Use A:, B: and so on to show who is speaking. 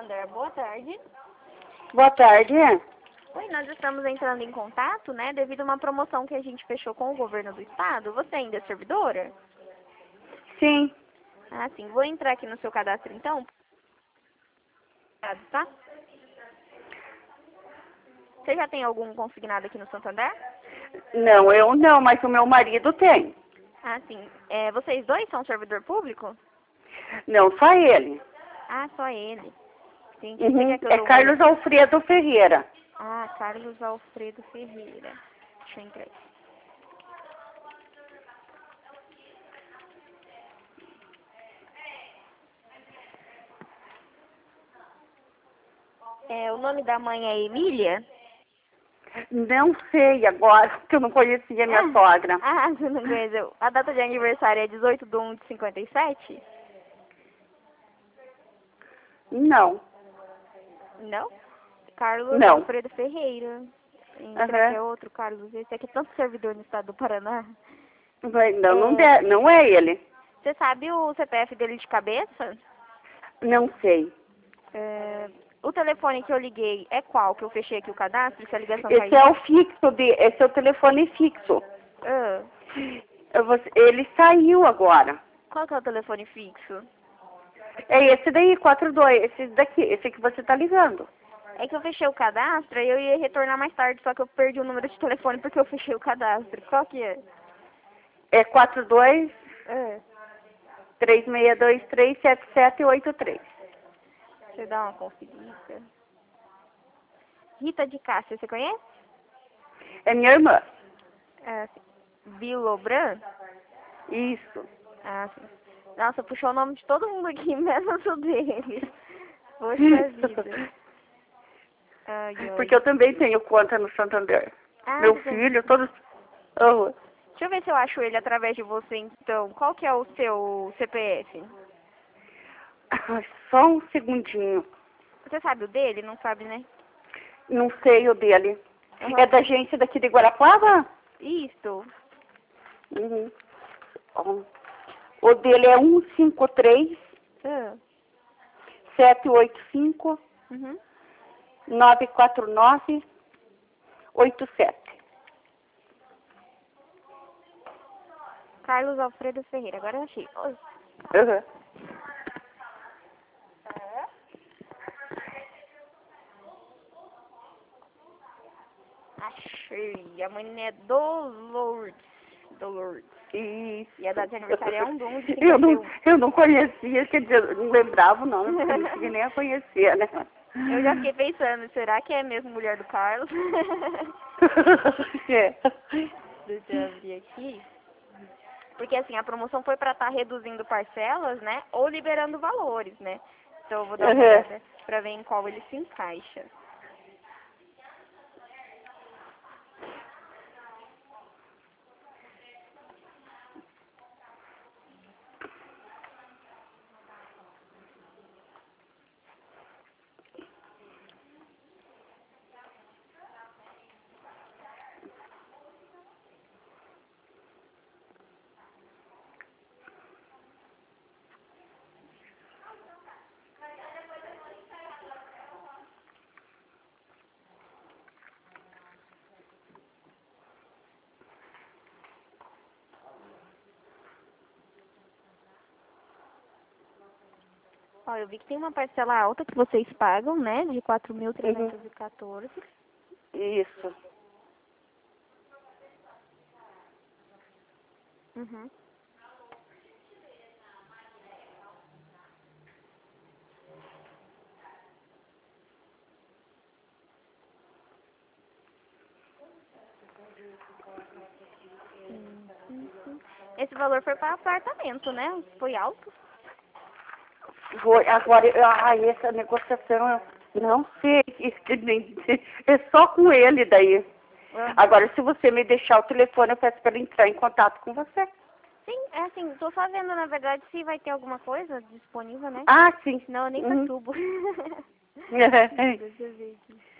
A: Santander, boa tarde.
B: Boa tarde.
A: Oi, nós estamos entrando em contato, né, devido a uma promoção que a gente fechou com o governo do estado. Você ainda é servidora?
B: Sim.
A: Ah, sim. Vou entrar aqui no seu cadastro, então. Tá? Você já tem algum consignado aqui no Santander?
B: Não, eu não, mas o meu marido tem.
A: Ah, sim. Vocês dois são servidor público?
B: Não, só ele.
A: Ah, só ele. Entendi. Você
B: Uhum.
A: quer que eu
B: É
A: dou uma...
B: Carlos Alfredo Ferreira.
A: Ah, Carlos Alfredo Ferreira. Deixa eu entrar aqui. O nome da mãe é Emília?
B: Não sei agora, porque eu não conhecia minha sogra.
A: Ah, você não conheceu. A data de aniversário é 18/1/57?
B: Não,
A: Não? Carlos
B: não.
A: Alfredo Ferreira. Será que
B: Aham.
A: é outro Carlos? Esse aqui é tanto servidor no estado do Paraná.
B: Não é ele.
A: Você sabe o CPF dele de cabeça?
B: Não sei.
A: O telefone que eu liguei é qual? Que eu fechei aqui o cadastro, se a ligação
B: Esse
A: caiu.
B: é o fixo esse é o telefone fixo.
A: Ah,
B: Ele saiu agora.
A: qual que é o telefone fixo?
B: É esse daí, 42, esse daqui, esse que você tá ligando.
A: É que eu fechei o cadastro e eu ia retornar mais tarde, só que eu perdi o número de telefone porque eu fechei o cadastro. Qual que é?
B: É 42
A: Ah,
B: 3623 7783.
A: deixa eu dar uma conferida. Rita de Cássia, você conhece?
B: É minha irmã.
A: Ah, sim. Bilobran?
B: Isso.
A: Ah, sim. Nossa, puxou o nome de todo mundo aqui, menos o dele. Poxa vida. Ai,
B: Porque
A: ai.
B: eu também tenho conta no Santander.
A: Ah,
B: Meu filho, todos. Oh,
A: deixa eu ver se eu acho ele através de você, então. Qual que é o seu CPF?
B: só um segundinho.
A: Você sabe o dele? Não sabe, né?
B: Não sei o dele.
A: Uhum.
B: É da agência daqui de Guarapuava?
A: Isso.
B: Uhum. Ó. O dele é 153
A: Ah.
B: 785
A: Uhum.
B: 949 87.
A: Carlos Alfredo Ferreira. Agora eu achei. Oi.
B: Uhum.
A: Achei. A mãe é Dolores. Dolores.
B: Isso.
A: E a data de aniversário é 1/1 de
B: Eu
A: 51.
B: não conhecia, quer dizer, eu não lembrava o nome, porque eu não cheguei nem a conhecer, né?
A: Eu já fiquei pensando, será que é mesmo mulher do Carlos?
B: É.
A: Deixa eu abrir aqui. Porque assim, a promoção foi para estar reduzindo parcelas, né? Ou liberando valores, né? Então eu vou dar uma
B: Uhum.
A: olhada para ver em qual ele se encaixa. Ó, eu vi que tem uma parcela alta que vocês pagam, né? De
B: Uhum.
A: 4.314.
B: Isso.
A: Uhum. Uhum. Esse valor foi para apartamento, né? Foi alto?
B: Foi, agora, essa negociação, eu não sei, é só com ele daí.
A: Uhum.
B: Agora, se você me deixar o telefone, eu peço para ele entrar em contato com você.
A: Sim, é assim, tô só vendo, na verdade, se vai ter alguma coisa disponível, né?
B: Ah, sim.
A: Senão eu nem
B: Uhum.
A: perturbo. Deixa eu ver aqui.